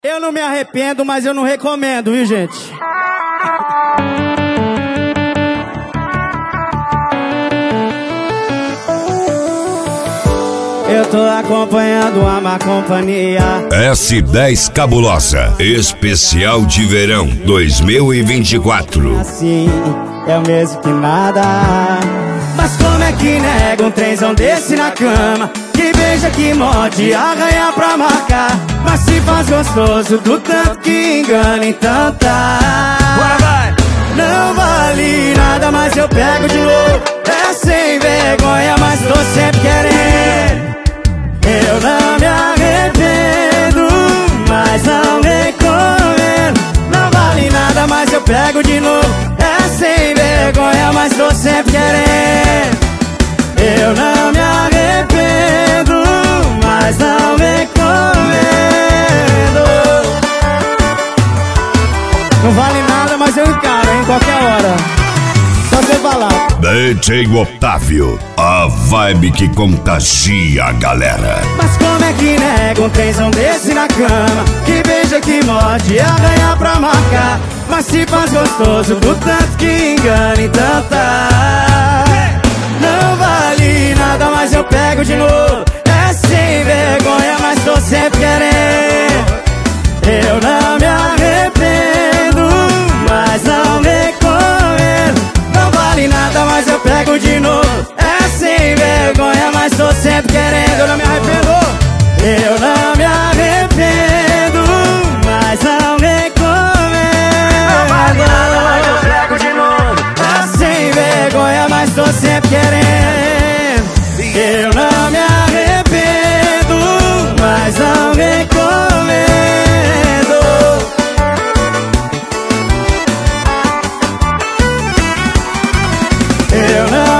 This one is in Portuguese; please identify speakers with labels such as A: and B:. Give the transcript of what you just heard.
A: Eu não me arrependo, mas eu não recomendo, viu, gente? Eu tô acompanhando a má companhia.
B: S10 Cabulosa, especial de verão 2024.
A: Assim, é o mesmo que nada. Mas como é que nega um trenzão desse na cama? Que beija, que morde, arranha pra marcar. Mas se faz gostoso do tanto que engana, então tá. Não vale nada, mas eu pego de novo. É sem vergonha, mas tô sempre querendo. Eu não me arrependo, mas não recomendo. Não vale nada, mas eu pego de novo. É sem vergonha, mas tô sempre querendo. Eu não me arrependo, mas não recomendo. Não vale nada, mas eu encaro, em qualquer hora. Só você falar.
B: DJ Otávio, a vibe que contagia a galera.
A: Mas como é que nega um trenzão desse na cama? Que beija, que morde, arranha pra marcar. Mas se faz gostoso do tanto que engana, então tá. Não vale nada, mas eu pego de novo. É sem vergonha, mas tô sempre querendo. Eu não me arrependo, mas não recomendo. Não vale nada, mas eu pego de novo. É sem vergonha, mas tô sempre querendo. Eu não me arrependo. Eu não me arrependo, mas não recomendo. Não vale nada, mas eu pego de novo. É sem vergonha, mas tô sempre querendo. Eu não me arrependo, mas não recomendo. Eu não